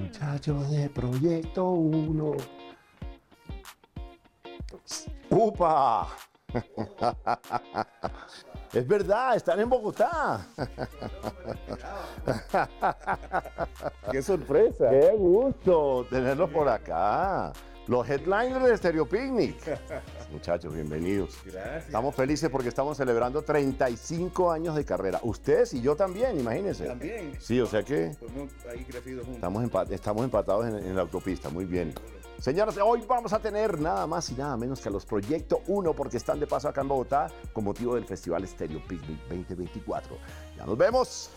Muchachos de Proyecto 1. ¡Upa! Es verdad, están en Bogotá. ¡Qué sorpresa! ¡Qué gusto tenerlos por acá! Los headliners de Stereo Picnic. Muchachos, bienvenidos. Gracias. Estamos felices porque estamos celebrando 35 años de carrera. Ustedes y yo también, imagínense. También. Sí, o sea que Hemos ahí crecido juntos. estamos empatados en la autopista. Muy bien. Señoras, hoy vamos a tener nada más y nada menos que a los Proyecto 1 porque están de paso acá en Bogotá con motivo del Festival Stereo Picnic 2024. Ya nos vemos.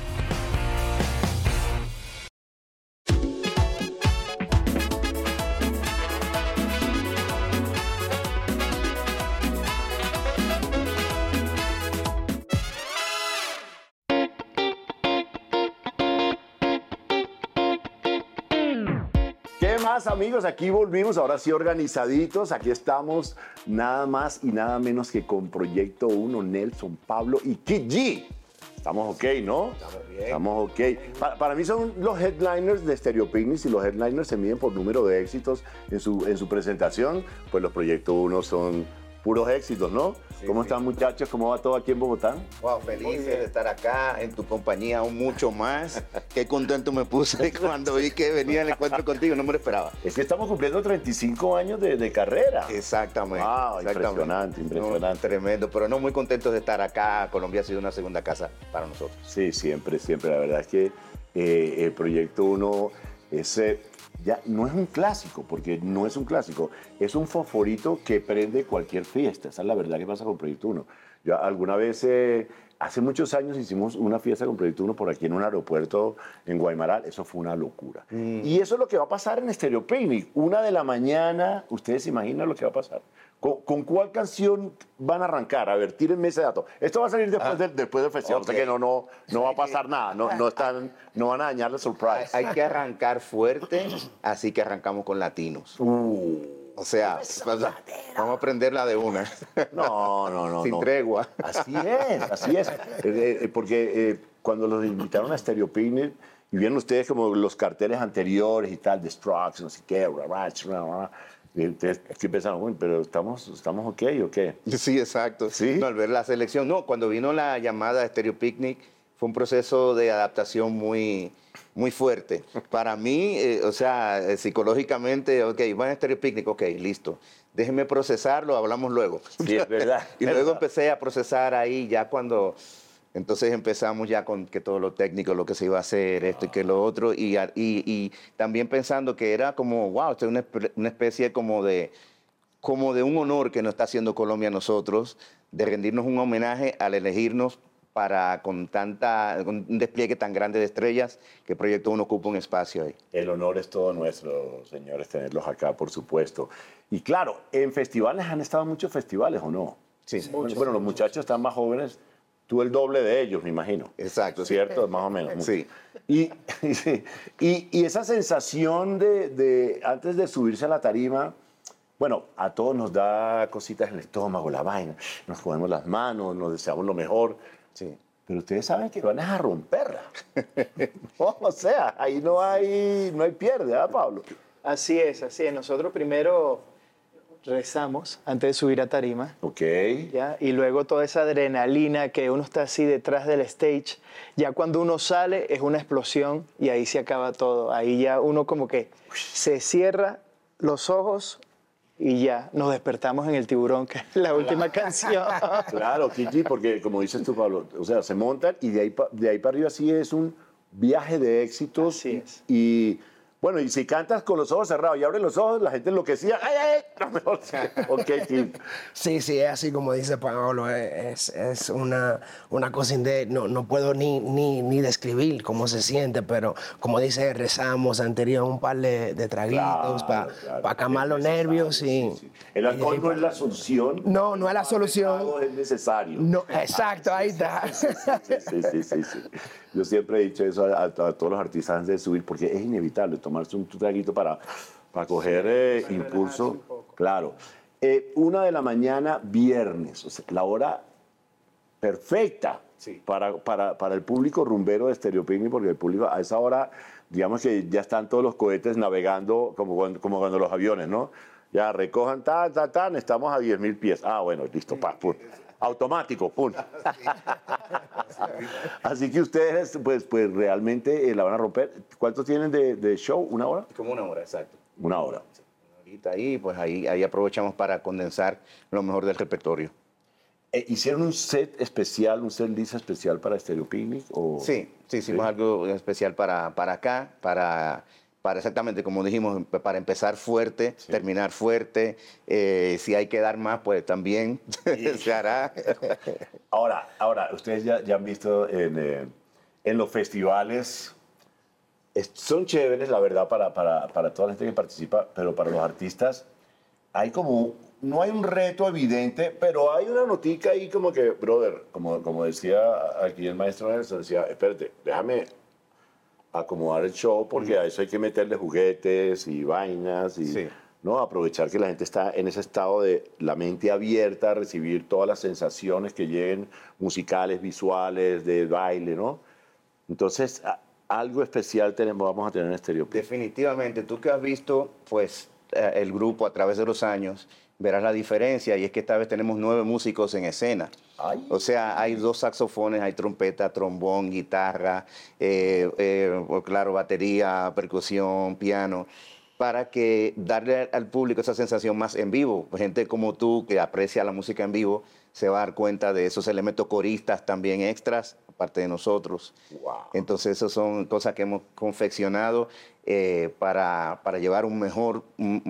¿Qué más, amigos? Aquí volvimos, ahora sí organizaditos. Aquí estamos nada más y nada menos que con Proyecto 1, Nelson, Pablo y Kid G. Estamos ok, ¿no? Estamos bien. Estamos ok. Para mí son los headliners de Stereo Picnic y los headliners se miden por número de éxitos en su presentación. Pues los Proyecto 1 son puros éxitos, ¿no? Sí, ¿Cómo sí. están, muchachos? ¿Cómo va todo aquí en Bogotá? Wow, feliz de estar acá en tu compañía aún mucho más. Qué contento me puse cuando vi que venía el encuentro contigo, no me lo esperaba. Es que estamos cumpliendo 35 años de carrera. Exactamente. Wow, exactamente. impresionante. No, tremendo, pero no muy contentos de estar acá. Colombia ha sido una segunda casa para nosotros. Sí, siempre. La verdad es que el Proyecto 1 ya no es un clásico, porque no es un clásico, es un fosforito que prende cualquier fiesta. Esa es la verdad que pasa con Proyecto 1. Yo alguna vez, hace muchos años, hicimos una fiesta con Proyecto 1 por aquí en un aeropuerto en Guaymaral. Eso fue una locura. Y eso es lo que va a pasar en Stereo Picnic. 1 de la mañana, ¿ustedes se imaginan lo que va a pasar? ¿Con cuál canción van a arrancar? A ver, tírenme ese dato. Esto va a salir después del festival, Ok. o sea que no va a pasar nada, no van a dañar la surprise. Hay que arrancar fuerte, así que arrancamos con latinos. O sea, vamos a aprenderla de una. No. Sin tregua. Así es. Porque cuando los invitaron a Stereo Picnic y vieron ustedes como los carteles anteriores y tal, de Strokes, no sé qué, y ustedes ¿qué pensaron? Bueno, pero estamos ok, ¿o qué? Sí, exacto. ¿Sí? No, al ver la selección, no, cuando vino la llamada de Stereo Picnic, fue un proceso de adaptación muy fuerte. Para mí, psicológicamente, ok, van a Stereo Picnic, ok, listo. Déjenme procesarlo, hablamos luego. Sí, es verdad. Y luego empecé a procesar ahí ya cuando... Entonces empezamos ya con que todo lo técnico, lo que se iba a hacer, esto y que lo otro, y también pensando que era como, wow, esto es una especie como de un honor que nos está haciendo Colombia a nosotros, de rendirnos un homenaje al elegirnos con un despliegue tan grande de estrellas que Proyecto 1 ocupa un espacio ahí. El honor es todo nuestro, señores, tenerlos acá, por supuesto. Y claro, en festivales han estado muchos festivales, ¿o no? Sí, Bueno, los muchachos están más jóvenes. Tú el doble de ellos, me imagino. Exacto. ¿Cierto? Más o menos. Sí. Y esa sensación de antes de subirse a la tarima, bueno, a todos nos da cositas en el estómago, la vaina. Nos ponemos las manos, nos deseamos lo mejor. Sí. Pero ustedes saben que van a romperla. O sea, ahí no hay pierde, ¿verdad, Pablo? Así es. Nosotros primero rezamos antes de subir a tarima. Ok. ¿Ya? Y luego toda esa adrenalina que uno está así detrás del stage, ya cuando uno sale es una explosión y ahí se acaba todo. Ahí ya uno como que se cierra los ojos y ya nos despertamos en El Tiburón, que es la última canción. Claro, Kiki, porque como dices tú, Pablo, o sea, se montan y de ahí para arriba sí es un viaje de éxitos. Así es. Y bueno, y si cantas con los ojos cerrados y abres los ojos, la gente enloquecía. ¡Ay! No, mejor. Ok, Kiki. Sí, es así como dice Pablo, es una cosa no puedo ni describir cómo se siente, pero como dice, rezamos anterior un par de traguitos para calmar los nervios. Sí. El alcohol no es la solución. No es la solución. Es necesario. No, exacto, ahí está. Sí. Yo siempre he dicho eso a todos los artistas antes de subir, porque es inevitable tomarse un traguito para coger impulso. Claro. 1 de la mañana, viernes, o sea, la hora perfecta para el público rumbero de Stereo Picnic, porque el público a esa hora digamos que ya están todos los cohetes navegando como cuando los aviones, ¿no? Ya recojan, estamos a 10.000 pies. Ah, bueno, listo, pum. Automático, pum. Así que ustedes, pues realmente la van a romper. ¿Cuánto tienen de show? ¿1 hora? Como 1 hora, exacto. 1 hora. Ahorita ahí, pues ahí aprovechamos para condensar lo mejor del repertorio. ¿Hicieron un set especial, un set list especial para Stereo Picnic? ¿O? Sí, hicimos algo especial para acá, para exactamente como dijimos, para empezar fuerte, terminar fuerte. Si hay que dar más, pues también se hará. Ahora, ustedes ya han visto en los festivales, son chéveres, la verdad, para toda la gente que participa, pero para los artistas hay no hay un reto evidente, pero hay una notica ahí como que, brother, como decía aquí el maestro Nelson, decía, espérate, déjame acomodar el show porque a eso hay que meterle juguetes y vainas y ¿no? Aprovechar que la gente está en ese estado de la mente abierta a recibir todas las sensaciones que lleguen musicales, visuales, de baile, ¿no? Entonces, algo especial vamos a tener en Stereo Picnic. Definitivamente, tú que has visto pues el grupo a través de los años, verás la diferencia, y es que esta vez tenemos 9 músicos en escena. Ay. O sea, hay 2 saxofones, hay trompeta, trombón, guitarra, claro, batería, percusión, piano, para que darle al público esa sensación más en vivo. Gente como tú, que aprecia la música en vivo, se va a dar cuenta de esos elementos coristas también extras, aparte de nosotros. Wow. Entonces, esas son cosas que hemos confeccionado para llevar un mejor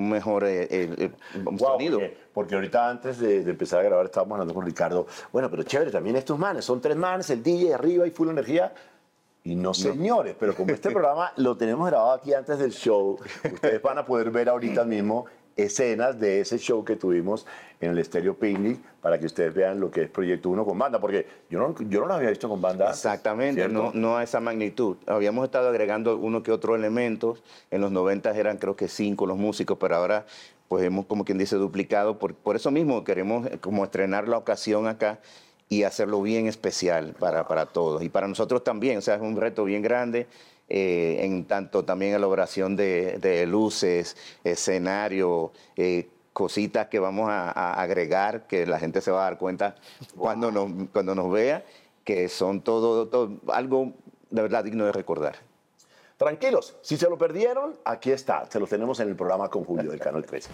sonido. Porque ahorita antes de empezar a grabar estábamos hablando con Ricardo. Bueno, pero chévere, también estos manes, son 3 manes, el DJ arriba y full energía. Y no, señores, pero como este programa lo tenemos grabado aquí antes del show, ustedes van a poder ver ahorita mismo escenas de ese show que tuvimos en el Stereo Picnic para que ustedes vean lo que es Proyecto 1 con banda, porque yo no lo había visto con banda. Exactamente, ¿cierto? no a esa magnitud. Habíamos estado agregando uno que otro elementos. En los 90 eran creo que 5 los músicos, pero ahora pues hemos, como quien dice, duplicado. Por eso mismo queremos como estrenar la ocasión acá y hacerlo bien especial para todos. Y para nosotros también, o sea, es un reto bien grande. En tanto también elaboración de luces, escenario, cositas que vamos a agregar, que la gente se va a dar cuenta cuando nos vea, que son todo algo de verdad digno de recordar. Tranquilos, si se lo perdieron, aquí está, se lo tenemos en el programa con Julio del Canal 13.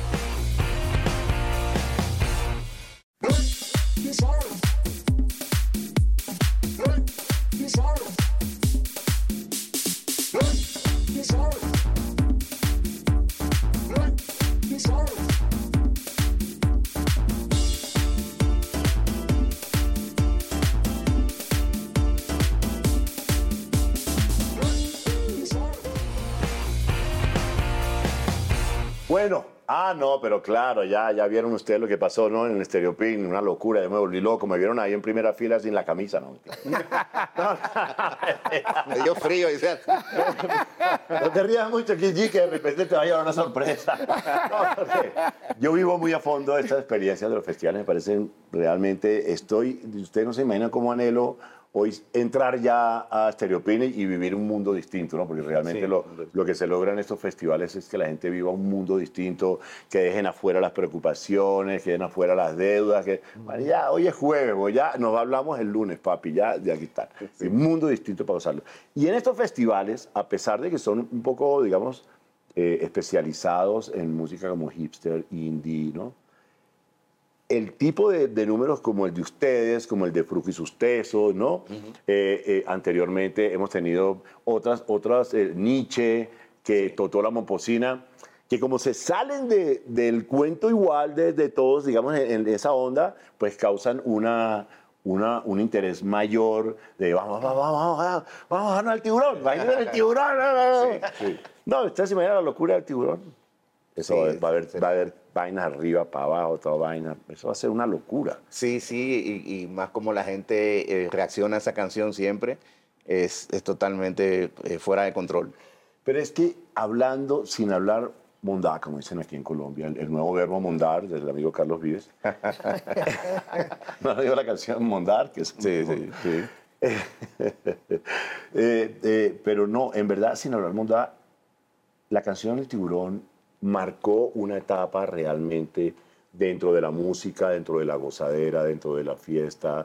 Bueno, no, pero claro, ya vieron ustedes lo que pasó, ¿no? En el Stereo Picnic, una locura, yo me volví loco, me vieron ahí en primera fila sin la camisa, ¿no? Me dio frío, dice. No te rías mucho, Kiki, que de repente te va a llevar una sorpresa. No, porque yo vivo muy a fondo estas experiencias de los festivales, me parecen realmente, ustedes no se imaginan cómo anhelo hoy entrar ya a Stereo Picnic y vivir un mundo distinto, ¿no? Porque realmente lo que se logra en estos festivales es que la gente viva un mundo distinto, que dejen afuera las preocupaciones, que dejen afuera las deudas, que bueno, ya hoy es jueves, ya nos hablamos el lunes, papi, ya de aquí está. Sí. Un mundo distinto para usarlo. Y en estos festivales, a pesar de que son un poco, digamos, especializados en música como hipster, indie, ¿no? El tipo de números como el de ustedes, como el de Fruco y sus Tesos, ¿no? Anteriormente hemos tenido otras Nietzsche, que Totó la Momposina, que como se salen del cuento igual de todos, digamos, en esa onda, pues causan un interés mayor de vamos al tiburón, vayan al tiburón. Sí. No, ustedes se imaginan la locura del tiburón. Eso sí, va a haber vainas arriba, para abajo, toda vaina. Eso va a ser una locura. Sí, y más como la gente reacciona a esa canción siempre, es totalmente fuera de control. Pero es que hablando, sin hablar mondá, como dicen aquí en Colombia, el nuevo verbo mondar del amigo Carlos Vives. No digo la canción mondar, que es sí. Pero no, en verdad, sin hablar mondá, la canción El Tiburón marcó una etapa realmente dentro de la música, dentro de la gozadera, dentro de la fiesta,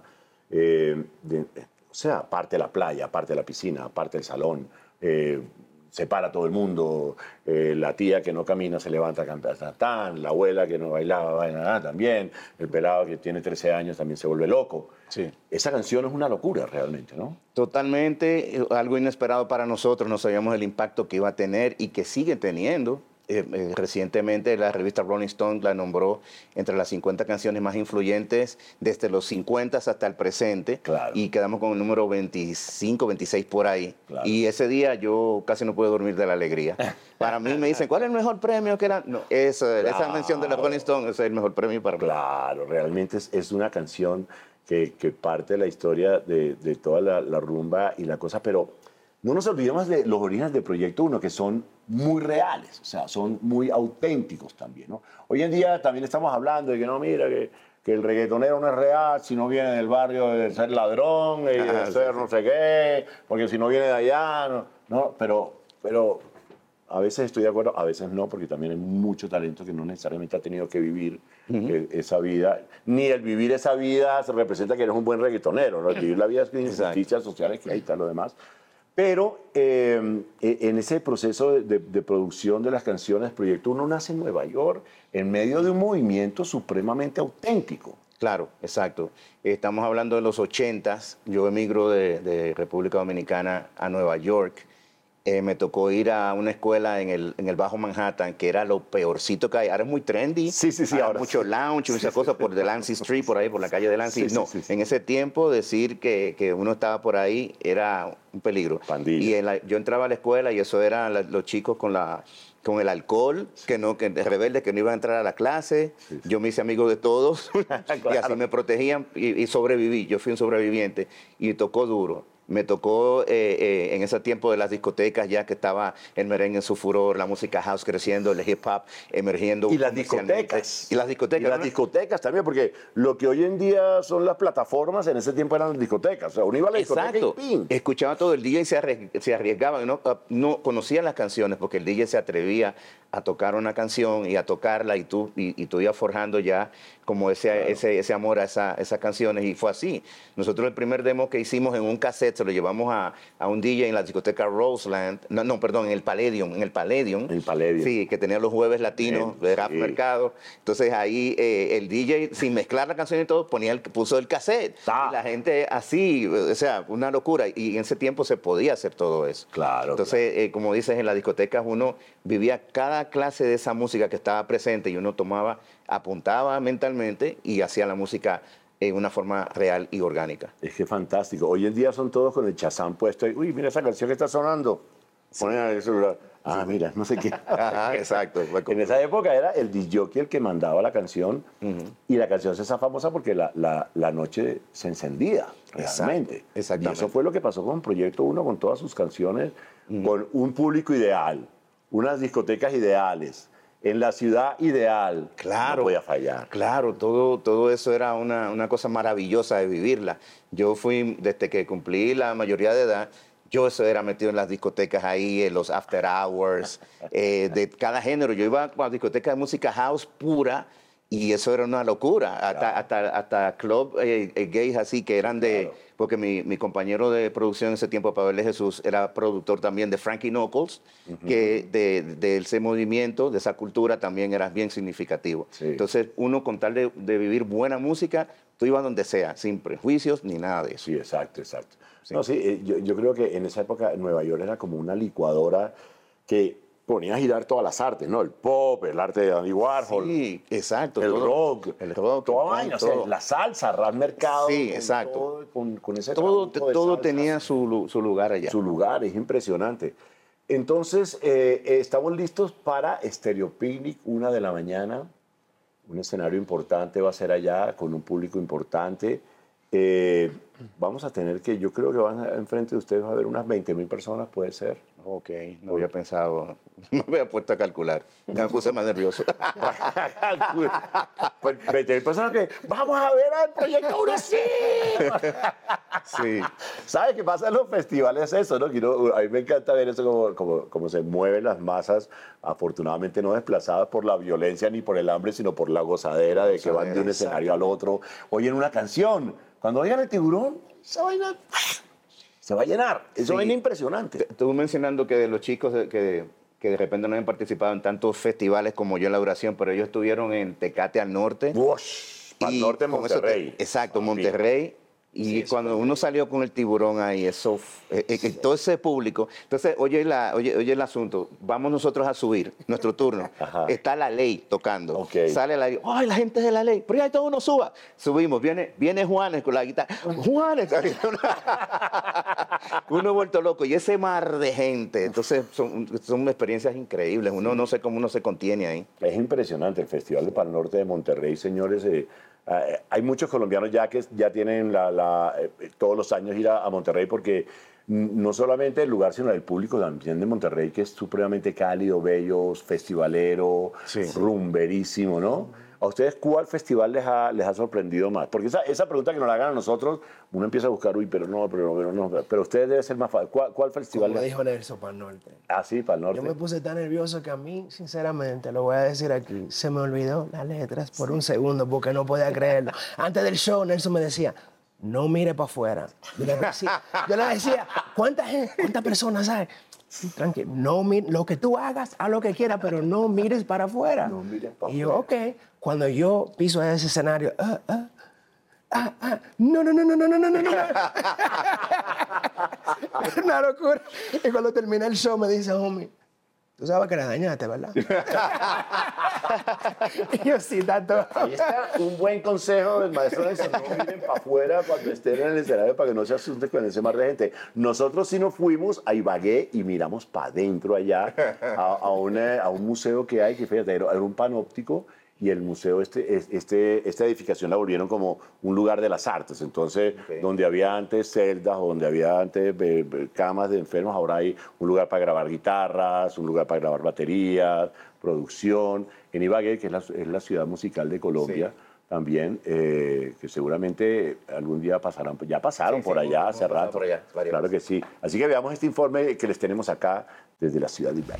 o sea, aparte de la playa, aparte de la piscina, aparte del salón, se para todo el mundo, la tía que no camina se levanta a cantar tan, la abuela que no bailaba baila también, el pelado que tiene 13 años también se vuelve loco. Sí. Esa canción es una locura realmente, ¿no? Totalmente, algo inesperado para nosotros, no sabíamos el impacto que iba a tener y que sigue teniendo. Recientemente la revista Rolling Stone la nombró entre las 50 canciones más influyentes desde los 50 hasta el presente. Claro. Y quedamos con el número 25, 26 por ahí. Claro. Y ese día yo casi no pude dormir de la alegría. Para mí me dicen, ¿cuál es el mejor premio que era? No, esa mención de la Rolling Stone es el mejor premio para mí. Claro, realmente es una canción que parte de la historia de toda la rumba y la cosa, pero no nos olvidemos de los orígenes de Proyecto Uno, que son muy reales, o sea, son muy auténticos también, ¿no? Hoy en día también estamos hablando de que no, mira, que el reggaetonero no es real si no viene del barrio de ser ladrón y de ser no sé qué, porque si no viene de allá, no, pero a veces estoy de acuerdo, a veces no, porque también hay mucho talento que no necesariamente ha tenido que vivir esa vida. Ni el vivir esa vida se representa que eres un buen reggaetonero, ¿no? El vivir la vida es injusticias sociales que hay y tal, lo demás. Pero en ese proceso de producción de las canciones, Proyecto Uno nace en Nueva York en medio de un movimiento supremamente auténtico. Claro, exacto. Estamos hablando de los 80s. Yo emigro de República Dominicana a Nueva York. Me tocó ir a una escuela en el Bajo Manhattan, que era lo peorcito que hay. Ahora es muy trendy. Sí. Ahora mucho lounge, muchas cosas por Delancey Street, por ahí, por la calle Delancey. Sí. En ese tiempo decir que uno estaba por ahí era un peligro. Pandilla. Y yo entraba a la escuela y eso eran los chicos con el alcohol, que rebeldes que no iban a entrar a la clase. Sí. Yo me hice amigo de todos y así me protegían y sobreviví. Yo fui un sobreviviente y tocó duro. Me tocó en ese tiempo de las discotecas, ya que estaba el merengue en su furor, la música house creciendo, el hip hop emergiendo. Y las discotecas. Y las discotecas. Y las discotecas también, porque lo que hoy en día son las plataformas, en ese tiempo eran las discotecas. O sea, uno iba a la discoteca Exacto. y ¡pim! Escuchaba todo el DJ, se arriesgaba, no conocían las canciones porque el DJ se atrevía a tocar una canción y a tocarla y tú ibas forjando ya como ese amor a esas canciones y fue así. Nosotros el primer demo que hicimos en un cassette se lo llevamos a un DJ en la discoteca Roseland, perdón, en el Palladium. El Palladium. Sí, que tenía los jueves latinos de Rap Mercado. Entonces ahí el DJ, sin mezclar la canción y todo, puso el cassette. Y la gente así, o sea, una locura. Y en ese tiempo se podía hacer todo eso. Claro. Entonces, como dices, en las discotecas uno vivía cada clase de esa música que estaba presente y uno apuntaba mentalmente y hacía la música en una forma real y orgánica. Es que fantástico. Hoy en día son todos con el Shazam puesto ahí. Uy, mira esa canción que está sonando. Ponen en el celular. Ah, mira, no sé qué. Ajá, exacto. En esa época era el disc jockey el que mandaba la canción y la canción se hizo famosa porque la noche se encendía realmente. Exactamente. Y eso fue lo que pasó con Proyecto Uno, con todas sus canciones, con un público ideal, unas discotecas ideales, en la ciudad ideal. Claro. No podía fallar. Claro, todo eso era una cosa maravillosa de vivirla. Yo fui, desde que cumplí la mayoría de edad, yo eso era metido en las discotecas ahí, en los after hours, de cada género. Yo iba a las discotecas de música house pura y eso era una locura. Hasta club gays así que eran de... Claro. Porque mi compañero de producción en ese tiempo, Pablo Jesús, era productor también de Frankie Knuckles, que de ese movimiento, de esa cultura también era bien significativo. Sí. Entonces, uno con tal de vivir buena música, tú ibas donde sea, sin prejuicios ni nada de eso. Sí, exacto. Sí. No, sí, yo creo que en esa época Nueva York era como una licuadora que ponía a girar todas las artes, ¿no? El pop, el arte de Andy Warhol. Sí, exacto. El rock, toda vaina, o sea, todo. la salsa, Rap Mercado. Sí, con exacto. todo, con ese Todo trabuco de salsa. tenía su lugar allá. Su lugar, es impresionante. Entonces, estamos listos para Stereo Picnic, 1 p.m. Un escenario importante va a ser allá, con un público importante. Vamos a tener que, yo creo que enfrente de ustedes va a haber unas 20.000 personas, puede ser. Ok, no había pensado, no me había puesto a calcular. Me puse más nervioso. Pues 20.000 personas que vamos a ver al Proyecto Uno, sí. Sí. ¿Sabes qué pasa en los festivales? Eso, ¿no? A mí me encanta ver eso como se mueven las masas, afortunadamente no desplazadas por la violencia ni por el hambre, sino por la gozadera de que van de un escenario al otro. Oyen una canción. Cuando oigan el tiburón, esa vaina se va a llenar. Eso es impresionante. Estuve mencionando que de los chicos que de repente no habían participado en tantos festivales como yo en la duración, pero ellos estuvieron en Tecate al Norte. Al norte de con eso Monterrey. Exacto, Monterrey. Y cuando uno salió con el tiburón ahí, eso, todo ese público. Entonces, oye el asunto. Vamos nosotros a subir, nuestro turno. Ajá. Está La Ley tocando. Ok. Sale La Ley. ¡Ay, la gente es de La Ley! Pero ya todo uno suba. Subimos. Viene Juanes con la guitarra. ¡Juanes! Uno vuelto loco. Y ese mar de gente. Entonces, son experiencias increíbles. Uno no sé cómo uno se contiene ahí. Es impresionante el Festival de Pal Norte de Monterrey, señores. Hay muchos colombianos ya que ya tienen todos los años ir a Monterrey porque no solamente el lugar, sino el público también de Monterrey, que es supremamente cálido, bello, festivalero, rumberísimo, ¿no? ¿A ustedes cuál festival les ha sorprendido más? Porque esa pregunta que nos la hagan a nosotros, uno empieza a buscar, pero ustedes deben ser más fácil. ¿Cuál festival? Como dijo Nelson, Pal Norte. Ah, sí, Pal Norte. Yo me puse tan nervioso que a mí, sinceramente, lo voy a decir aquí, se me olvidó las letras por un segundo porque no podía creerlo. Antes del show, Nelson me decía, no mire para afuera. Yo le decía, ¿cuántas personas hay? Tranquilo, no lo que tú hagas, haz lo que quieras, pero no mires para afuera. No mires para y yo, ok, cuando yo piso ese escenario, no. Una locura. Y cuando termina el show me dice, homie, tú sabes que la dañaste, ¿verdad? Y yo sí, tanto. Ahí está un buen consejo del maestro Nelson. No miren para afuera cuando estén en el escenario para que no se asusten con ese mar de gente. Nosotros sí nos fuimos a Ibagué y miramos para adentro allá a un museo que hay, que fíjate, era un panóptico. Y el museo, esta edificación la volvieron como un lugar de las artes. Entonces, donde había antes celdas o donde había antes camas de enfermos, ahora hay un lugar para grabar guitarras, un lugar para grabar baterías, producción. En Ibagué, que es la ciudad musical de Colombia, también, que seguramente algún día pasarán, ya pasaron por allá hace rato. Por allá, claro que sí. Así que veamos este informe que les tenemos acá desde la ciudad de Ibagué.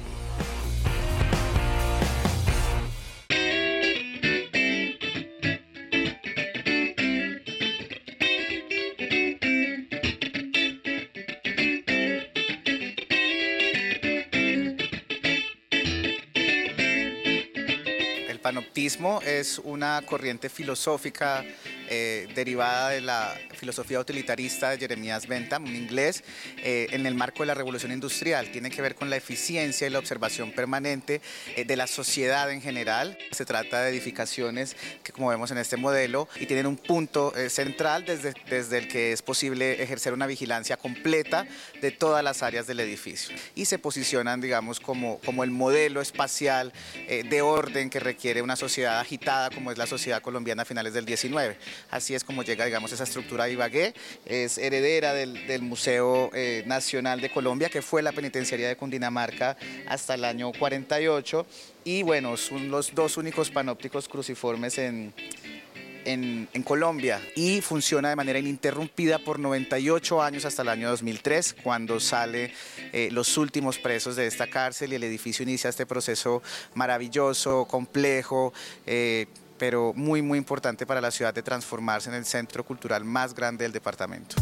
El panoptismo es una corriente filosófica derivada de la filosofía utilitarista de Jeremías Bentham, un inglés, en el marco de la revolución industrial. Tiene que ver con la eficiencia y la observación permanente de la sociedad en general. Se trata de edificaciones que, como vemos en este modelo, y tienen un punto central desde el que es posible ejercer una vigilancia completa de todas las áreas del edificio. Y se posicionan, digamos, como el modelo espacial de orden que requiere una sociedad agitada como es la sociedad colombiana a finales del 19. Así es como llega, digamos, esa estructura de Ibagué. Es heredera del Museo Nacional de Colombia, que fue la penitenciaría de Cundinamarca hasta el año 48. Y bueno, son los dos únicos panópticos cruciformes en Colombia, y funciona de manera ininterrumpida por 98 años hasta el año 2003, cuando sale los últimos presos de esta cárcel y el edificio inicia este proceso maravilloso, complejo, pero muy, muy importante para la ciudad de transformarse en el centro cultural más grande del departamento.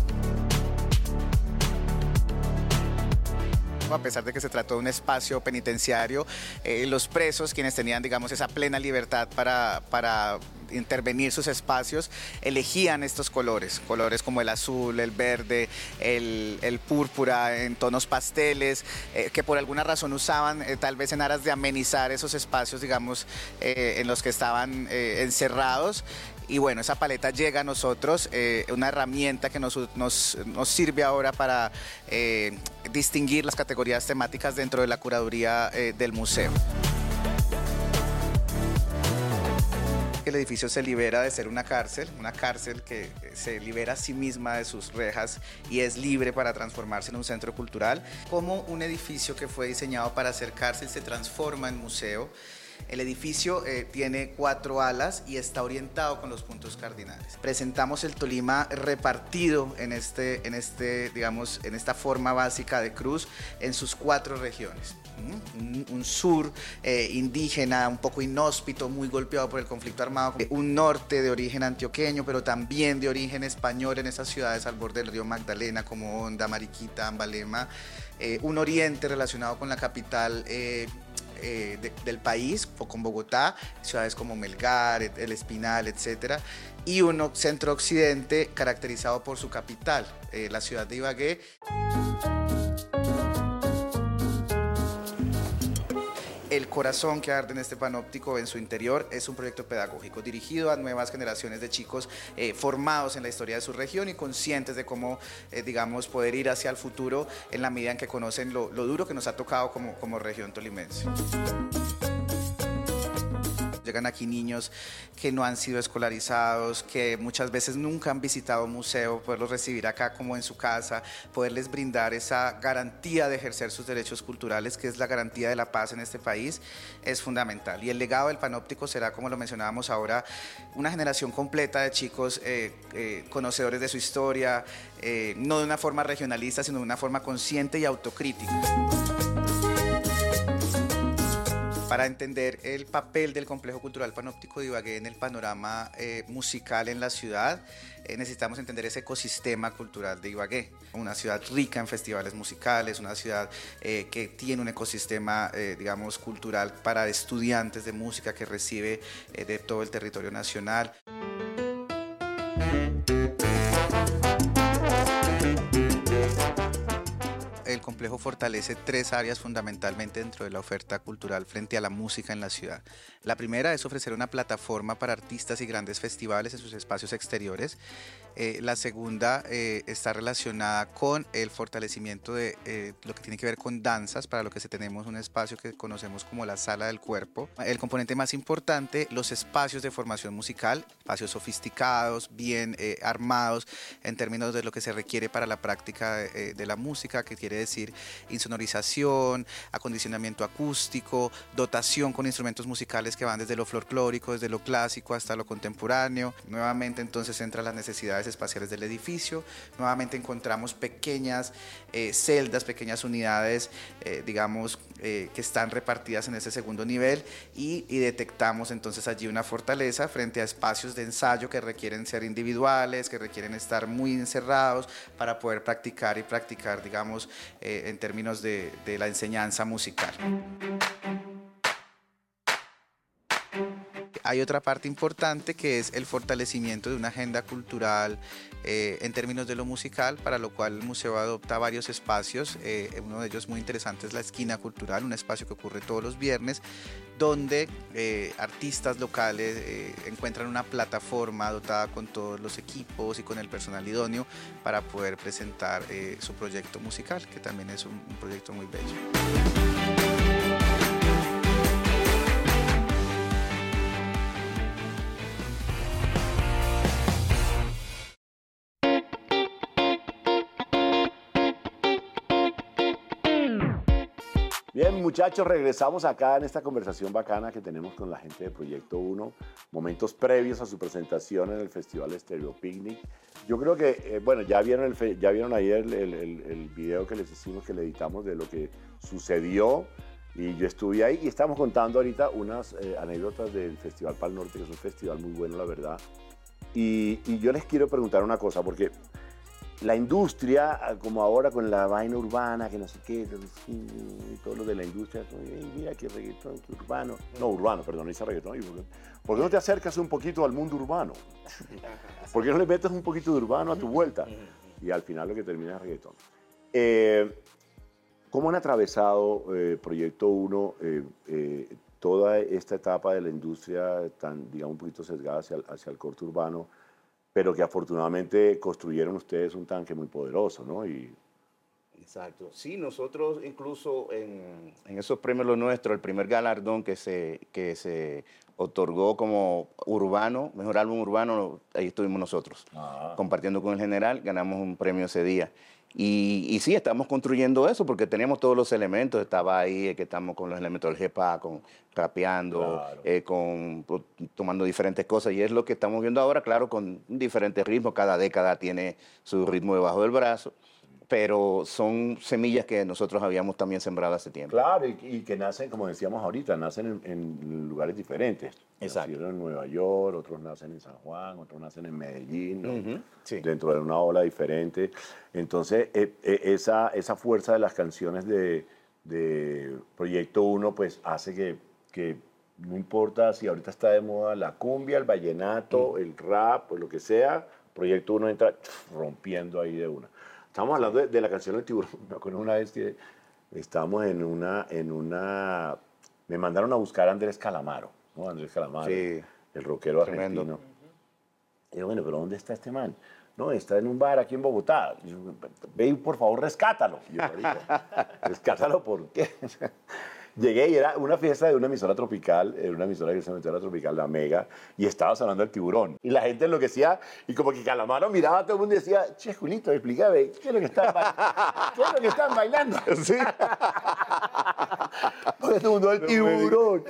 A pesar de que se trató de un espacio penitenciario, los presos, quienes tenían, digamos, esa plena libertad para intervenir sus espacios, elegían estos colores como el azul, el verde, el púrpura, en tonos pasteles, que por alguna razón usaban tal vez en aras de amenizar esos espacios, digamos, en los que estaban encerrados. Y bueno, esa paleta llega a nosotros, una herramienta que nos sirve ahora para distinguir las categorías temáticas dentro de la curaduría del museo. El edificio se libera de ser una cárcel que se libera a sí misma de sus rejas y es libre para transformarse en un centro cultural. Como un edificio que fue diseñado para ser cárcel se transforma en museo. El edificio tiene 4 alas y está orientado con los puntos cardinales. Presentamos el Tolima repartido en digamos, en esta forma básica de cruz en sus 4 regiones. Un sur indígena, un poco inhóspito, muy golpeado por el conflicto armado, un norte de origen antioqueño, pero también de origen español en esas ciudades al borde del río Magdalena, como Honda, Mariquita, Ambalema, un oriente relacionado con la capital del país, o con Bogotá, ciudades como Melgar, El Espinal, etcétera, y un centro-occidente caracterizado por su capital, la ciudad de Ibagué. El corazón que arde en este panóptico en su interior es un proyecto pedagógico dirigido a nuevas generaciones de chicos formados en la historia de su región y conscientes de cómo, digamos, poder ir hacia el futuro en la medida en que conocen lo duro que nos ha tocado como región tolimense. Llegan aquí niños que no han sido escolarizados, que muchas veces nunca han visitado un museo, poderlos recibir acá como en su casa, poderles brindar esa garantía de ejercer sus derechos culturales, que es la garantía de la paz en este país, es fundamental. Y el legado del Panóptico será, como lo mencionábamos ahora, una generación completa de chicos conocedores de su historia, no de una forma regionalista, sino de una forma consciente y autocrítica. Para entender el papel del Complejo Cultural Panóptico de Ibagué en el panorama musical en la ciudad, necesitamos entender ese ecosistema cultural de Ibagué, una ciudad rica en festivales musicales, una ciudad que tiene un ecosistema, digamos, cultural para estudiantes de música que recibe de todo el territorio nacional. El complejo fortalece 3 áreas fundamentalmente dentro de la oferta cultural frente a la música en la ciudad. La primera es ofrecer una plataforma para artistas y grandes festivales en sus espacios exteriores. La segunda está relacionada con el fortalecimiento de lo que tiene que ver con danzas, para lo que tenemos un espacio que conocemos como la Sala del Cuerpo. El componente más importante, los espacios de formación musical, espacios sofisticados, bien armados en términos de lo que se requiere para la práctica de la música, que quiere decir insonorización, acondicionamiento acústico, dotación con instrumentos musicales que van desde lo folclórico, desde lo clásico hasta lo contemporáneo. Nuevamente entonces entran las necesidades espaciales del edificio, nuevamente encontramos pequeñas celdas, pequeñas unidades, digamos, que están repartidas en ese segundo nivel y detectamos entonces allí una fortaleza frente a espacios de ensayo que requieren ser individuales, que requieren estar muy encerrados para poder practicar, digamos, en términos de la enseñanza musical. Hay otra parte importante que es el fortalecimiento de una agenda cultural en términos de lo musical, para lo cual el museo adopta varios espacios. Uno de ellos muy interesante es la Esquina Cultural, un espacio que ocurre todos los viernes, donde artistas locales encuentran una plataforma dotada con todos los equipos y con el personal idóneo para poder presentar su proyecto musical, que también es un proyecto muy bello. Bien, muchachos, regresamos acá en esta conversación bacana que tenemos con la gente de Proyecto 1, momentos previos a su presentación en el Festival Estéreo Picnic. Yo creo que, bueno, ya vieron ahí el video que les hicimos, que le editamos de lo que sucedió, y yo estuve ahí y estamos contando ahorita unas anécdotas del Festival Pal Norte, que es un festival muy bueno, la verdad. Y yo les quiero preguntar una cosa, porque la industria, como ahora con la vaina urbana, que no sé qué, y todo lo de la industria, mira qué reggaetón, qué urbano. No, urbano, perdón, dice reggaetón. ¿Por qué no te acercas un poquito al mundo urbano? ¿Por qué no le metes un poquito de urbano a tu vuelta? Y al final lo que termina es reggaetón. ¿Cómo han atravesado Proyecto 1 toda esta etapa de la industria tan, digamos, un poquito sesgada hacia el corte urbano, pero que afortunadamente construyeron ustedes un tanque muy poderoso, ¿no? Exacto. Sí, nosotros incluso en esos premios Lo Nuestro, el primer galardón que se otorgó como urbano, mejor álbum urbano, ahí estuvimos nosotros, compartiendo con el general, ganamos un premio ese día. Y sí, estamos construyendo eso porque teníamos todos los elementos. Estaba ahí que estamos con los elementos del hip hop, con rapeando, tomando diferentes cosas. Y es lo que estamos viendo ahora, claro, con diferentes ritmos. Cada década tiene su ritmo debajo del brazo. Pero son semillas que nosotros habíamos también sembrado hace tiempo. Claro, y que nacen, como decíamos ahorita, nacen en lugares diferentes. Exacto. Nacieron en Nueva York, otros nacen en San Juan, otros nacen en Medellín, ¿no? Sí. Dentro de una ola diferente. Entonces, esa fuerza de las canciones de Proyecto Uno, pues hace que no importa si ahorita está de moda la cumbia, el vallenato, el rap, o lo que sea, Proyecto Uno entra rompiendo ahí de una. Estamos hablando de la canción del tiburón. Me acuerdo una vez que estábamos en una... Me mandaron a buscar a Andrés Calamaro, ¿no? Andrés Calamaro, Sí. el rockero Tremendo. argentino. Y yo, bueno, pero ¿dónde está este man? No, está en un bar aquí en Bogotá. Y yo, ve y por favor rescátalo. Y yo, marica, ¿rescátalo por qué? Llegué y era una fiesta de una emisora tropical, una emisora que se llama Tropical, la Mega, y estaba sonando el tiburón. Y la gente enloquecía, y como que Calamaro miraba a todo el mundo y decía, che, Julito, explícame, ¿qué es lo que están bailando? ¿Qué es lo que están bailando? Sí. Todo el mundo, el tiburón.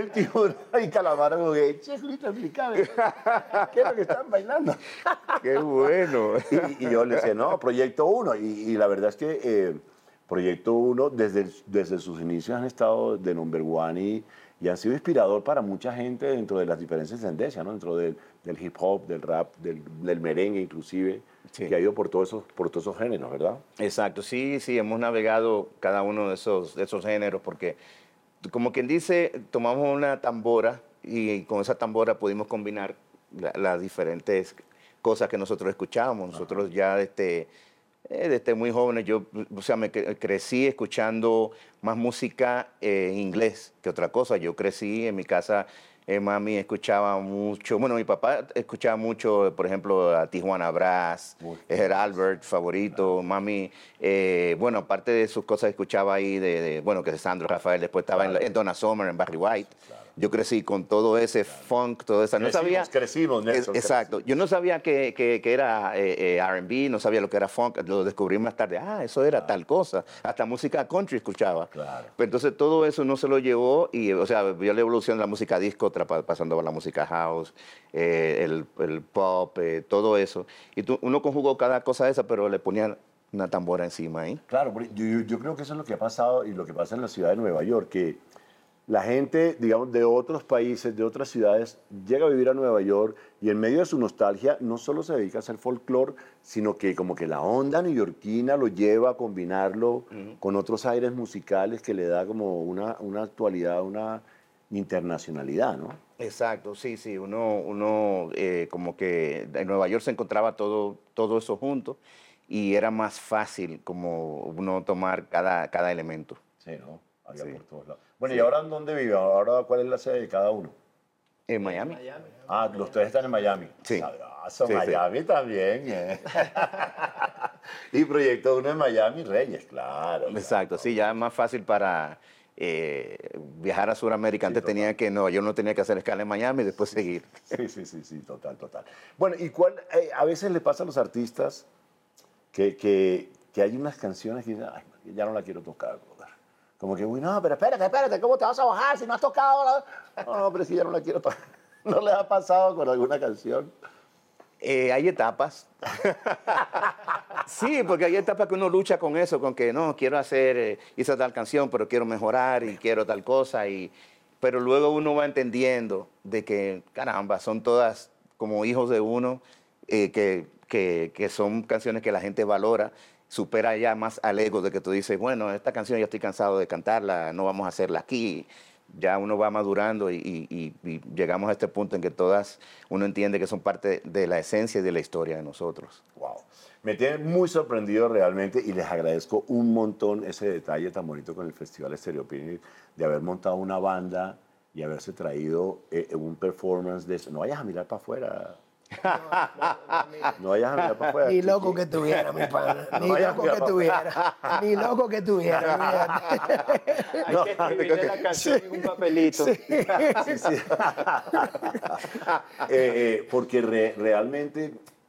Y Calamaro como que, che, Julito, explícame, ¿qué es lo que están bailando? ¡Qué bueno! Y yo le decía, no, Proyecto Uno. Y la verdad es que Proyecto Uno, desde sus inicios han estado de number one y han sido inspirador para mucha gente dentro de las diferentes tendencias, ¿no? Dentro del hip hop, del rap, del merengue inclusive, Sí. que ha ido por todos esos géneros, ¿verdad? Exacto, sí, hemos navegado cada uno de esos géneros porque, como quien dice, tomamos una tambora y con esa tambora pudimos combinar las diferentes cosas que nosotros escuchábamos. Nosotros ya desde muy jóvenes, yo, o sea, crecí escuchando más música en inglés que otra cosa. Yo crecí en mi casa, mami escuchaba mucho, bueno, mi papá escuchaba mucho, por ejemplo, a Tijuana Brass, era Albert favorito, mami, bueno, aparte de sus cosas escuchaba ahí bueno, que es Sandro Rafael, después estaba en Donna Summer, en Barry White. Yo crecí con todo ese funk, todo eso. Crecimos, Nelson. Exacto. Yo no sabía que era R&B, no sabía lo que era funk. Lo descubrí más tarde. Eso era tal cosa. Hasta música country escuchaba. Claro. Pero entonces todo eso no se lo llevó y, o sea, vio la evolución de la música disco, pasando por la música house, el pop, todo eso. Y uno conjugó cada cosa de esa, pero le ponía una tambora encima ahí. Claro, yo creo que eso es lo que ha pasado y lo que pasa en la ciudad de Nueva York, que la gente, digamos, de otros países, de otras ciudades, llega a vivir a Nueva York y en medio de su nostalgia no solo se dedica a hacer folclore, sino que como que la onda neoyorquina lo lleva a combinarlo con otros aires musicales que le da como una actualidad, una internacionalidad, ¿no? Exacto, sí, uno como que en Nueva York se encontraba todo eso junto y era más fácil como uno tomar cada elemento. Sí, ¿no? Había Sí. por todos lados. Bueno, ¿y ahora en dónde vive? ¿Ahora cuál es la sede de cada uno? ¿En Miami? Ah, los tres están en Miami. Sí. Sabroso, Sí, Miami también. Y Proyecto Uno en Miami, Reyes, claro. Exacto, sí, ya es más fácil para viajar a Sudamérica. Antes yo no tenía que hacer escala en Miami y después seguir. Sí, total. Bueno, ¿y a veces le pasa a los artistas que hay unas canciones que dicen, ay, ya no la quiero tocar, brother? Como que, uy, no, pero espérate, ¿cómo te vas a bajar si no has tocado? No, pero es que ya no la quiero tocar. ¿No le ha pasado con alguna canción? Hay etapas. Sí, porque hay etapas que uno lucha con eso, con que no, quiero hice tal canción, pero quiero mejorar y quiero tal cosa. Pero luego uno va entendiendo de que, caramba, son todas como hijos de uno, que son canciones que la gente valora, supera ya más al ego de que tú dices, bueno, esta canción ya estoy cansado de cantarla, no vamos a hacerla aquí. Ya uno va madurando y llegamos a este punto en que todas uno entiende que son parte de la esencia y de la historia de nosotros. Wow. Me tiene muy sorprendido realmente y les agradezco un montón ese detalle tan bonito con el Festival Stereo Picnic de haber montado una banda y haberse traído un performance de eso. No vayas a mirar para afuera. No vayas a mirar para afuera. Ni loco que tuviera, mi pana. Ni loco que tuviera. Ni loco que tuviera. Hay que escribirle la canción en un papelito. Sí. Porque realmente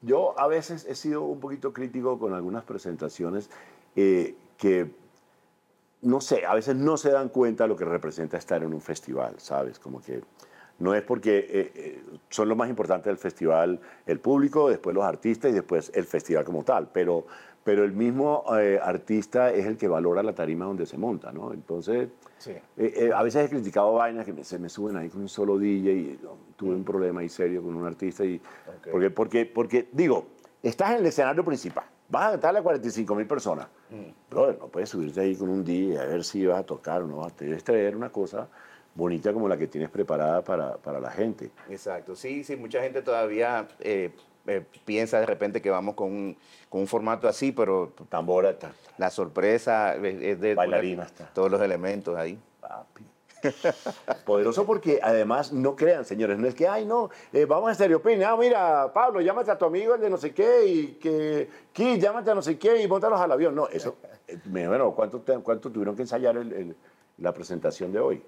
yo a veces he sido un poquito crítico con algunas presentaciones que, no sé, a veces no se dan cuenta de lo que representa estar en un festival, ¿sabes? Como que no es porque son lo más importante del festival el público, después los artistas y después el festival como tal, pero el mismo artista es el que valora la tarima donde se monta, ¿no? Entonces, Sí. a veces he criticado vainas que se me suben ahí con un solo DJ y tuve un problema ahí serio con un artista. Porque, digo, estás en el escenario principal, vas a cantarle a 45.000 personas. Brother, no puedes subirte ahí con un DJ a ver si vas a tocar o no. Te debes traer una cosa bonita como la que tienes preparada para la gente. Exacto, sí, mucha gente todavía piensa de repente que vamos con un formato así, pero Tambora está, la sorpresa es de bailarina está. todos los elementos ahí. Papi. Poderoso porque además no crean, señores, no es que, ay, no, vamos a Estereopin, mira, Pablo, llámate a tu amigo el de no sé qué y que, Keith, llámate a no sé qué y móntalos al avión. No, eso, bueno, ¿cuánto tuvieron que ensayar la presentación de hoy?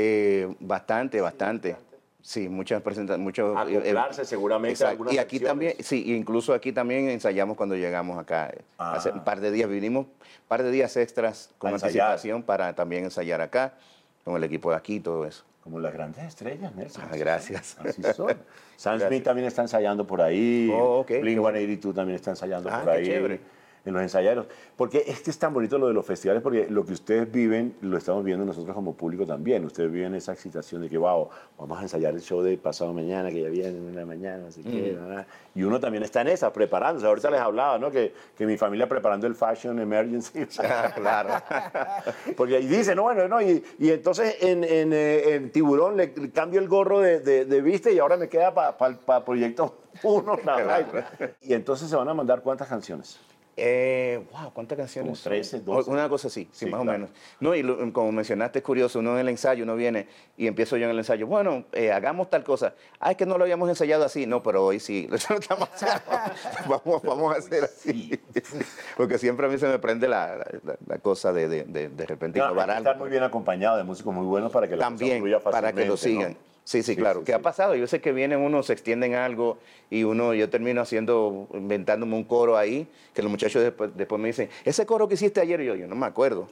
Bastante. Sí, muchas presentaciones, muchos Acoplarse seguramente. Exacto. Algunas Y aquí secciones. también, sí, incluso aquí también ensayamos cuando llegamos acá. Hace un par de días, vinimos un par de días extras con A ensayar. anticipación para también ensayar acá, con el equipo de aquí y todo eso. Como las grandes estrellas, Nelson. Gracias. Así son. Sam Smith también está ensayando por ahí. Oh, ok. Blink-182 también está ensayando por qué ahí. chévere. En los ensayeros. Porque es que es tan bonito lo de los festivales, porque lo que ustedes viven, lo estamos viendo nosotros como público también. Ustedes viven esa excitación de que, wow, vamos a ensayar el show de pasado mañana, que ya viene en la mañana, así que, ¿verdad? Y uno también está en esa, preparándose. Ahorita les hablaba, ¿no? Que mi familia preparando el Fashion Emergency. Claro. Porque ahí dice, no, bueno, no, y entonces en Tiburón le cambio el gorro de vista y ahora me queda para Proyecto 1. Y entonces se van a mandar ¿cuántas canciones? Wow, ¿cuántas canciones? Como 13, 12. Una cosa así, sí, más claro. o menos. No, y como mencionaste, es curioso, uno en el ensayo, uno viene y empiezo yo en el ensayo, bueno, hagamos tal cosa. Es que no lo habíamos ensayado así. No, pero hoy sí, lo estamos haciendo. vamos a hacer así. Porque siempre a mí se me prende la cosa de repente Claro, innovar hay que algo. estar muy bien acompañado de músicos muy buenos para que la cosa También, fluya para que lo fácilmente, sigan. ¿no? Sí, claro. ¿Qué ha pasado? Yo sé que vienen unos, se extienden algo y yo termino inventándome un coro ahí, que los muchachos después me dicen, ese coro que hiciste ayer, y yo no me acuerdo.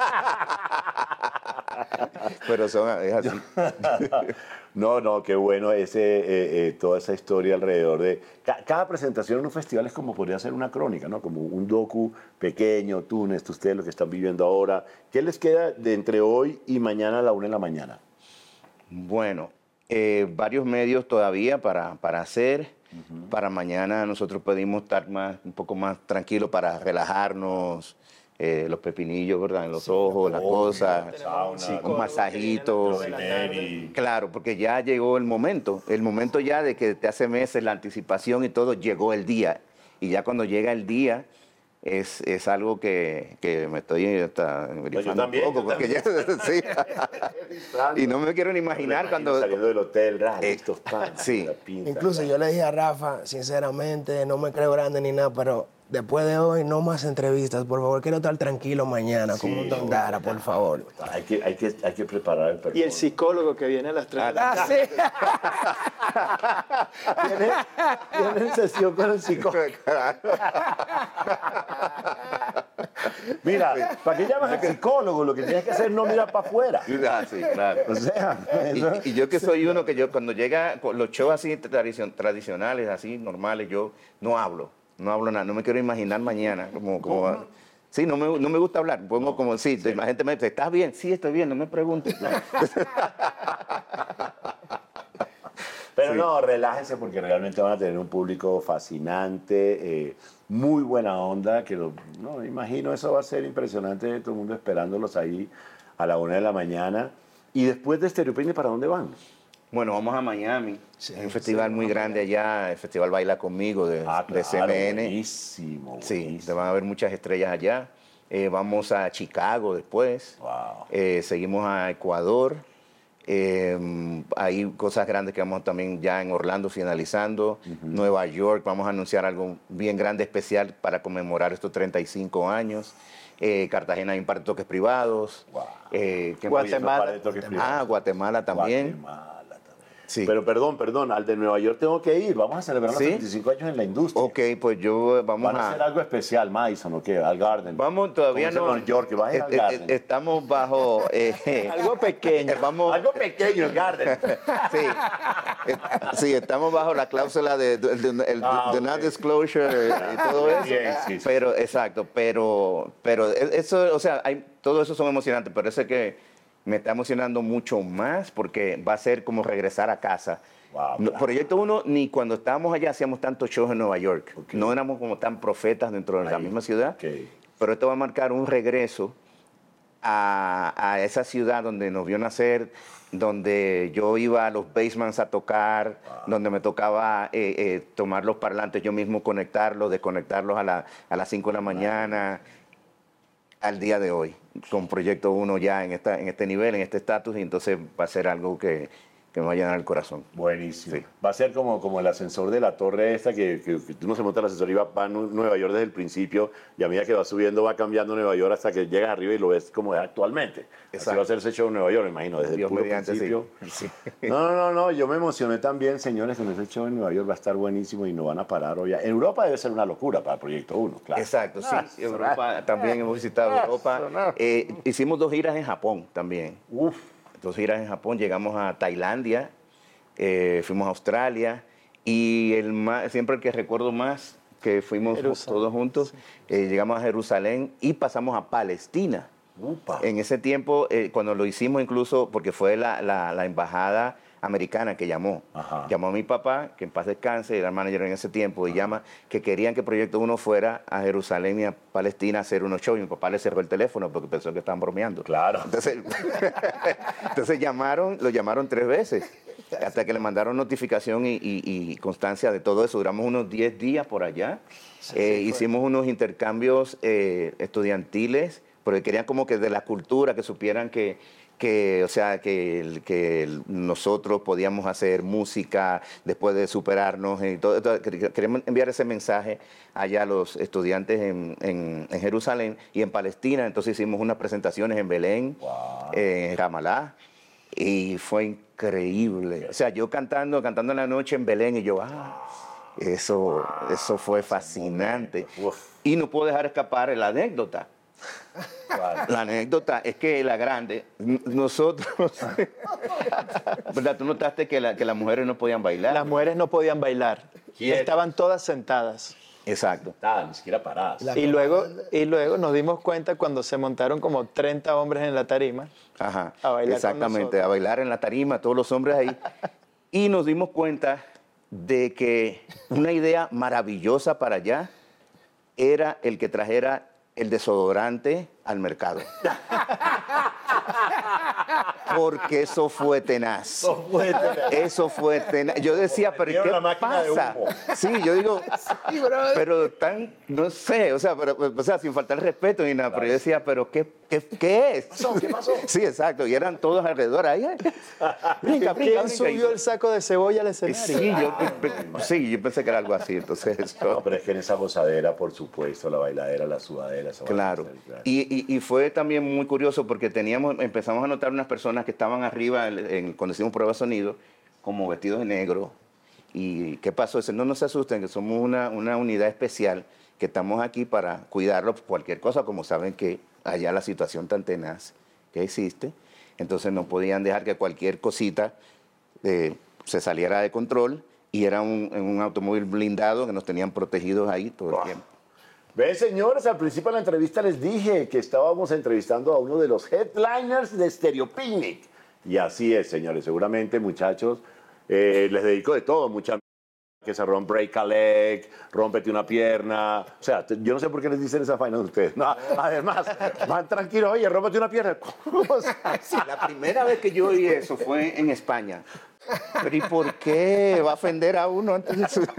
Pero es así. No, qué bueno toda esa historia alrededor de... Cada presentación en un festival es como podría ser una crónica, ¿no? Como un docu pequeño, Túnez, ustedes lo que están viviendo ahora. ¿Qué les queda de entre hoy y mañana a la 1 de la mañana? Bueno, varios medios todavía para hacer. Para mañana nosotros pedimos estar un poco más tranquilos para relajarnos, los pepinillos, ¿verdad? En los ojos, las cosas, un masajito. Claro, porque ya llegó el momento ya de que te hace meses la anticipación y todo, llegó el día. Y ya cuando llega el día, es algo que me estoy grifando un poco, porque ya, sí. Y no me quiero ni imaginar cuando... Saliendo del hotel, estos pan, sí. la pinta. Incluso yo le dije a Rafa, sinceramente, no me creo grande ni nada, pero después de hoy no más entrevistas, por favor, quiero estar tranquilo mañana, como un Don Dara, por favor. Hay que preparar el performance. Y el psicólogo que viene a las 3 de la tarde. Tienen sesión con el psicólogo. Mira, ¿para qué llamas al psicólogo? Lo que tienes que hacer es no mirar para afuera. Sí, claro. O sea, Y yo que soy uno que cuando llega los shows así tradicionales, así normales, yo no hablo nada, no me quiero imaginar mañana. Sí, no me gusta hablar, pongo como, sí, la gente me dice, ¿estás bien? Sí, estoy bien, no me preguntes. Pero no, relájense porque realmente van a tener un público fascinante, muy buena onda, no, imagino eso va a ser impresionante, todo el mundo esperándolos ahí a la 1 de la mañana. Y después de Estereopine, ¿para dónde van? Bueno, vamos a Miami, hay un festival muy grande allá, el Festival Baila Conmigo de CNN. Buenísimo. Sí, se van a ver muchas estrellas allá. Vamos a Chicago después, Wow. Seguimos a Ecuador. Hay cosas grandes que vamos también ya en Orlando finalizando. Nueva York, vamos a anunciar algo bien grande, especial para conmemorar estos 35 años. Cartagena hay un par de toques privados. Wow. ¿qué más? Guatemala. Guatemala también. Guatemala también. Sí. Pero perdón, al de Nueva York tengo que ir. Vamos a celebrar los ¿Sí? 75 años en la industria. Ok, pues yo vamos ¿Van a hacer algo especial, Madison, o qué? Al Garden. Vamos, todavía Como no. dicen en New York, que vas a ir al Garden. Estamos bajo... Algo pequeño. vamos, Algo pequeño, el Garden. sí, sí, estamos bajo la cláusula de ok. not disclosure y todo Bien, eso. bien, sí, sí. Pero, exacto, pero eso, o sea, todo eso son emocionantes, pero ese que me está emocionando mucho más porque va a ser como regresar a casa. Wow, claro. Proyecto 1, ni cuando estábamos allá hacíamos tantos shows en Nueva York. Ok. No éramos como tan profetas dentro de la Ahí. misma ciudad. Ok. Pero esto va a marcar un regreso a esa ciudad donde nos vio nacer, donde yo iba a los basements a tocar, donde me tocaba tomar los parlantes, yo mismo conectarlos, desconectarlos a las 5 de la mañana, al día de hoy, con Proyecto 1 ya en este nivel, en este estatus, y entonces va a ser algo que me va a llenar el corazón. Buenísimo. Sí. Va a ser como el ascensor de la torre esta, que uno se monta el ascensor y va a Nueva York desde el principio, y a medida que va subiendo va cambiando Nueva York hasta que llegas arriba y lo ves como es actualmente. Así Exacto. va a ser ese show en Nueva York, me imagino, desde Dios el puro mediante, principio. sí. No, yo me emocioné también, señores, con ese show en Nueva York va a estar buenísimo y no van a parar hoy. En Europa debe ser una locura para Proyecto 1, claro. Exacto, sí. Europa, también hemos visitado Europa. Hicimos 2 giras en Japón también. Uf. 2 giras en Japón, llegamos a Tailandia, fuimos a Australia y siempre el que recuerdo más, que fuimos todos juntos, llegamos a Jerusalén y pasamos a Palestina. Upa. En ese tiempo, cuando lo hicimos incluso, porque fue la embajada americana que llamó. Ajá. Llamó a mi papá, que en paz descanse, era manager en ese tiempo, y llama que querían que Proyecto 1 fuera a Jerusalén y a Palestina a hacer unos shows. Y mi papá le cerró el teléfono porque pensó que estaban bromeando. Claro. Entonces, lo llamaron 3 veces, hasta que le mandaron notificación y constancia de todo eso. Duramos unos 10 días por allá. Hicimos unos intercambios estudiantiles, porque querían como que de la cultura, que supieran que nosotros podíamos hacer música después de superarnos y todo. Queremos enviar ese mensaje allá a los estudiantes en Jerusalén y en Palestina. Entonces hicimos unas presentaciones en Belén, en Ramallah, y fue increíble. O sea, yo cantando en la noche en Belén y yo, eso fue fascinante. Uf. Y no puedo dejar escapar la anécdota. Claro. La anécdota es que la grande, nosotros, ¿verdad? Tú notaste que las mujeres no podían bailar. Las mujeres no podían bailar. Quietas. Estaban todas sentadas. Exacto. Ni siquiera paradas. Y luego nos dimos cuenta cuando se montaron como 30 hombres en la tarima. Ajá. A bailar con exactamente, nosotros. a bailar en la tarima, todos los hombres ahí. Y nos dimos cuenta de que una idea maravillosa para allá era el que trajera el desodorante al mercado. Porque eso fue tenaz. Eso fue tenaz. Yo decía, pero Metieron ¿qué la máquina de pasa? humo. Sí, yo digo, pero no sé, o sea, sin faltar el respeto ni nada, pero yo decía, pero ¿qué es? ¿Qué pasó? Sí, exacto, y eran todos alrededor ahí. Brinca, ¿Quién subió el saco de cebolla al escenario? Sí, yo pensé que era algo así, entonces eso. No, pero es que en esa gozadera, por supuesto, la bailadera, la sudadera. eso va a Claro. ser, claro. Y fue también muy curioso porque empezamos a notar unas personas que estaban arriba cuando hicimos prueba de sonido, como vestidos de negro. ¿Y qué pasó? Dicen, no se asusten, que somos una unidad especial, que estamos aquí para cuidarlos por cualquier cosa, como saben que allá la situación tan tenaz que existe. Entonces no podían dejar que cualquier cosita se saliera de control, y era un automóvil blindado que nos tenían protegidos ahí todo el tiempo. Ven, señores, al principio de la entrevista les dije que estábamos entrevistando a uno de los headliners de Stereo Picnic. Y así es, señores. Seguramente, muchachos, les dedico de todo. Mucha que se break a leg, rómpete una pierna. O sea, yo no sé por qué les dicen esa vaina a ustedes. No, además, van tranquilos, oye, rómpete una pierna. Sí, la primera vez que yo oí eso fue en España. Pero ¿y por qué va a ofender a uno antes de su...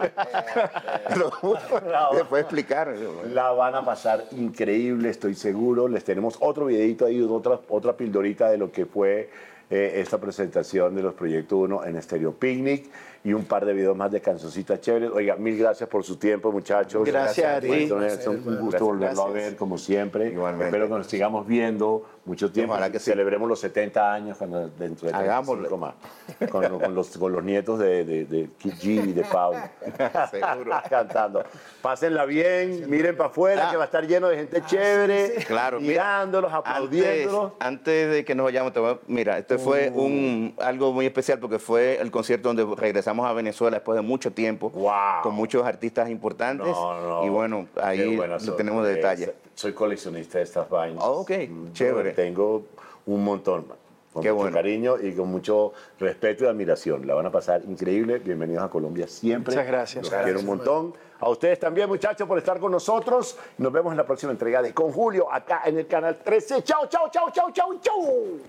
Después explicar. La van a pasar increíble, estoy seguro. Les tenemos otro videito ahí, otra pildorita de lo que fue esta presentación de los Proyecto 1 en Stereo Picnic. y un par de videos más de cancioncitas chéveres. Oiga, mil gracias por su tiempo, muchachos. Gracias a ti. Es un gusto volverlo a ver, como siempre. Igualmente. Espero que nos sigamos viendo mucho tiempo. Ojalá que sí. Celebremos los 70 años cuando, dentro de 35 más. Con los nietos de Kid G y de Pablo. Seguro. Cantando. Pásenla bien, miren para afuera, que va a estar lleno de gente chévere. Sí. Claro, mirándolos, aplaudiéndolos. Antes de que nos vayamos, mira, este fue algo muy especial porque fue el concierto donde regresamos a Venezuela después de mucho tiempo, Wow. con muchos artistas importantes. No. Y bueno, ahí Qué buenas lo son. tenemos de detalle. Soy coleccionista de estas vainas. Oh, ok, chévere. Tengo un montón, man. Con Qué mucho bueno. cariño y con mucho respeto y admiración. La van a pasar increíble. Bienvenidos a Colombia siempre. Muchas gracias. Los quiero un montón. A ustedes también, muchachos, por estar con nosotros. Nos vemos en la próxima entrega de Con Julio, acá en el Canal 13. Chao, chao, chao, chao, chao, chao.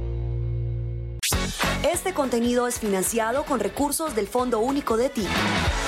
Este contenido es financiado con recursos del Fondo Único de Ti.